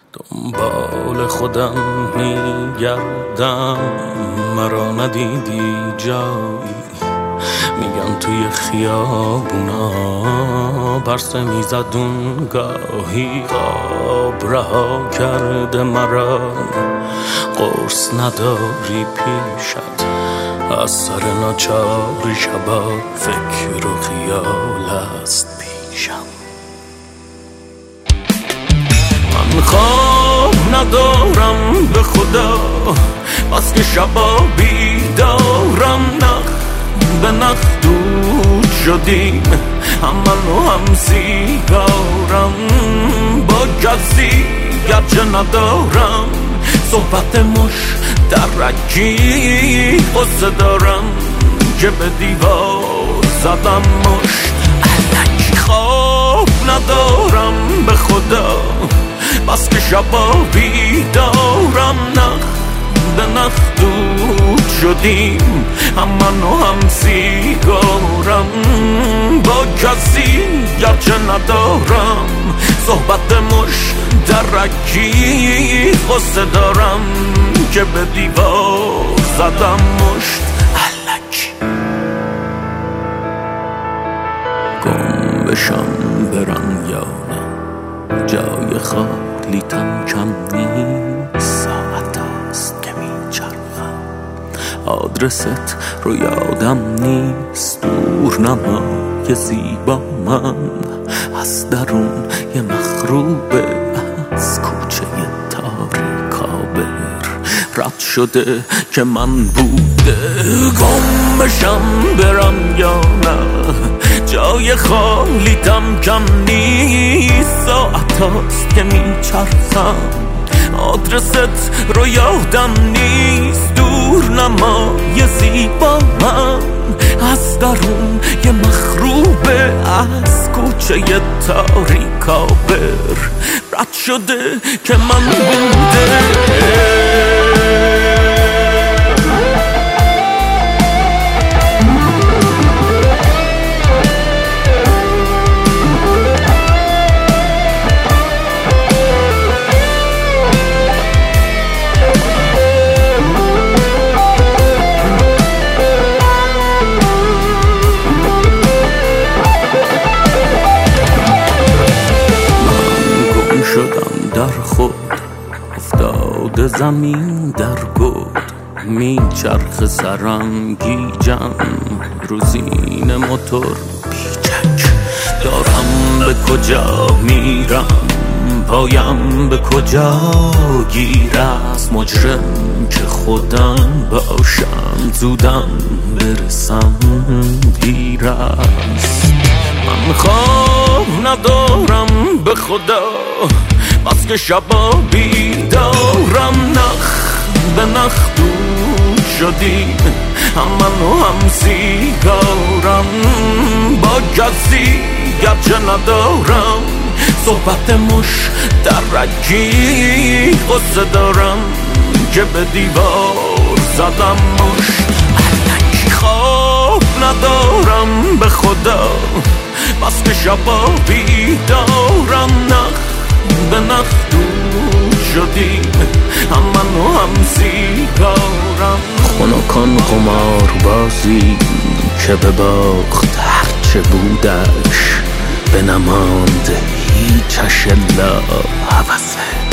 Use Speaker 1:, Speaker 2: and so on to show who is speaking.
Speaker 1: دنبال خودم میگردم، مرا ندیدی جایی. میگن توی خیابونا پرسه میزد اون گاهی، خواب رها کرده مرا، قرص نداری پیشت، از سر ناچاری شبا فکر و خیال است پیشم. من خواب ندارم به خدا، بس که شبا بیدارم، نخ به نخ دود شدیم، هم من و هم سیگارم، با کسی گرچه ندارم صحبت مشترکی، قصه دارم که به دیوار زدم مشت الکی. خواب ندارم به خدا، بس که شبا بیدارم، نخ به نخ دود شدیم، هم من و هم سیگارم، با کسی گرچه ندارم صحبت مشترکی، قصه دارم که به دیوار زدم مشت الکی. گم بشم برم یا نه، جای خالیتم کم نیست، ساعت هاست که میچرخم، آدرست رو یادم نیست، دور نمای زیبا من از درون یه مخروبه، از کوچه تاریکابر رد شده که من بوده. گم بشم برم یا نه، جای خالیتم کم نیست، ساعت هاست که میچرخم، آدرست رو یادم نیست، دور نمای زیبا من از درون یه مخروبه، از کوچه تاریکابر رد شده که من بوده. شدم در خود افتاده زمین در گود، میچرخ سرم گیجم روزین موتور بیچک، دارم به کجا میرم، پایم به کجا گیر، از مجرم که خودم باشم زودم برسم دیر است. من خواب ندارم به خدا، بس که شبا بیدارم، نخ به نخ دود شدیم، هم من و هم سیگارم، با کسی گرچه ندارم صحبت مشترکی، قصه دارم که به دیوار زدم مشت الکی. خواب ندارم به خدا، بس که شبا بیدارم، نخ به نخ دود شدیم، هم من و هم سیگارم، خنکان قمار بازی که به باخت هرچه بودش، به نماند هیچش الا هوسه.